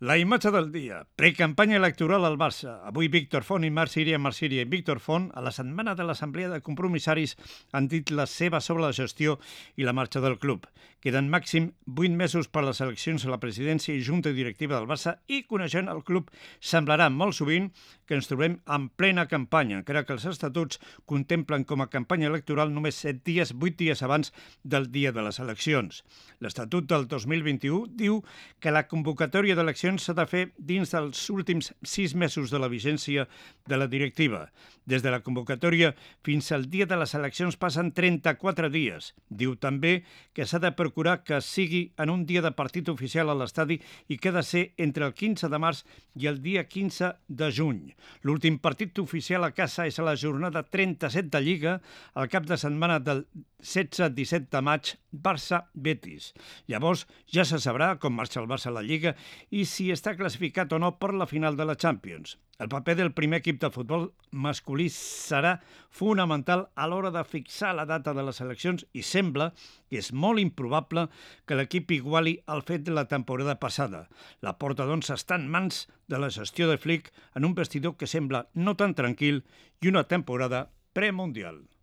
La imatge del dia. Precampanya electoral al Barça. Avui Víctor Font i Marc Síria i Víctor Font, a la setmana de l'Assemblea de Compromissaris, han dit la seva sobre la gestió i la marxa del club. Queden màxim 8 mesos per les eleccions a la presidència i junta directiva del Barça i, coneixent el club, semblarà molt sovint que ens trobem en plena campanya, encara que els estatuts contemplen com a campanya electoral només 7 dies, 8 dies abans del dia de les eleccions. L'Estatut del 2021 diu que la convocatòria d'eleccions s'ha de fer dins dels últims 6 mesos de la vigència de la directiva. Des de la convocatòria fins al dia de les eleccions passen 34 dies. Diu també que s'ha de procurar que sigui en un dia de partit oficial a l'estadi i que ha de ser entre el 15 de març i el dia 15 de juny. L'últim partit oficial a casa és a la jornada 37 de Lliga, al cap de setmana del 16-17 de maig, Barça-Betis. Llavors ja se sabrà com marxa el Barça a la Lliga i si està classificat o no per la final de la Champions. El paper del primer equip de futbol masculí serà fonamental a l'hora de fixar la data de les eleccions i sembla que és molt improbable que l'equip iguali el fet de la temporada passada. La porta, doncs, està en mans de la gestió de Flick en un vestidor que sembla no tan tranquil i una temporada premundial.